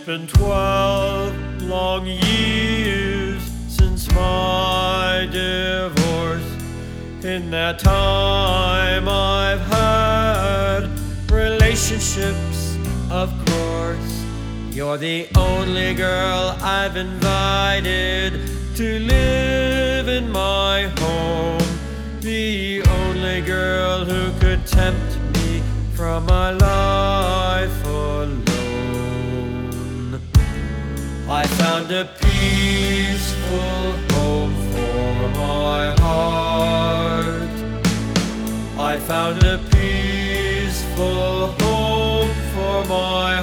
been 12 long years since my divorce. In that time I've had relationships, of course. You're the only girl I've invited to live in my home, the only girl who could tempt me from my life alone. I found a peaceful home for my heart. I found a peaceful home for my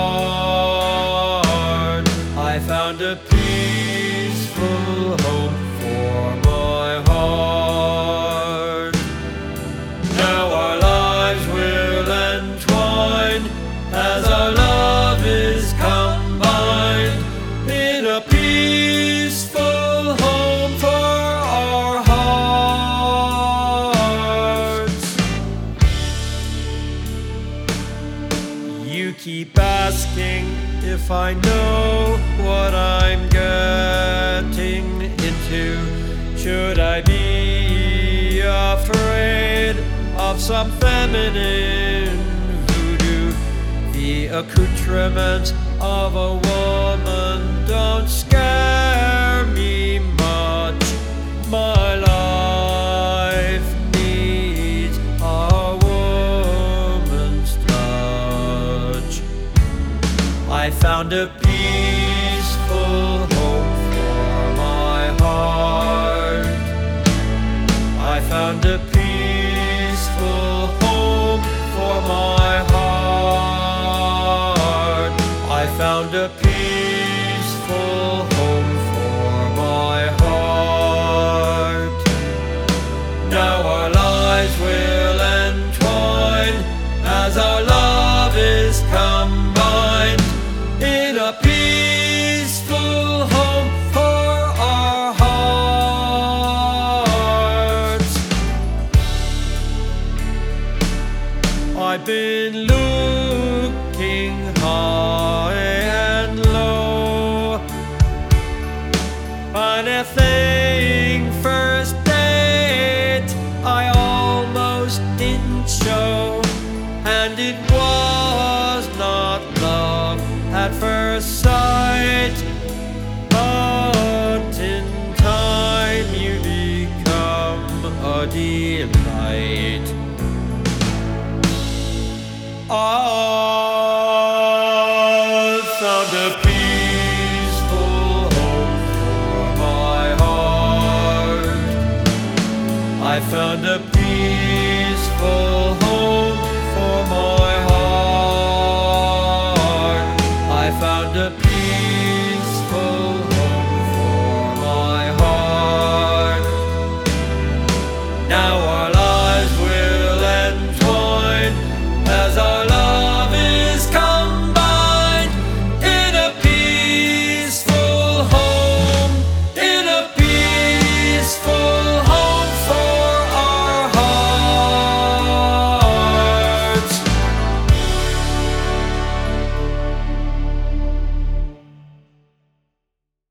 heart. I found a peaceful home for my heart. Now our lives will entwine as our love is combined in a peaceful home for our hearts. You keep asking if I know what I'm getting into. Should I be afraid of some feminine voodoo? The accoutrements of a woman don't scare me much. My life needs a woman's touch. I found a peaceful home for my heart. I found a peaceful home for my heart. I found a peaceful home for my heart. Now our lives will entwine as our love is combined in a peaceful home for our hearts. I've been looking high and low, anything first date I almost didn't show, and it was not love at first sight, but in time you become a delight. I found a peaceful home for my heart. I found a peaceful home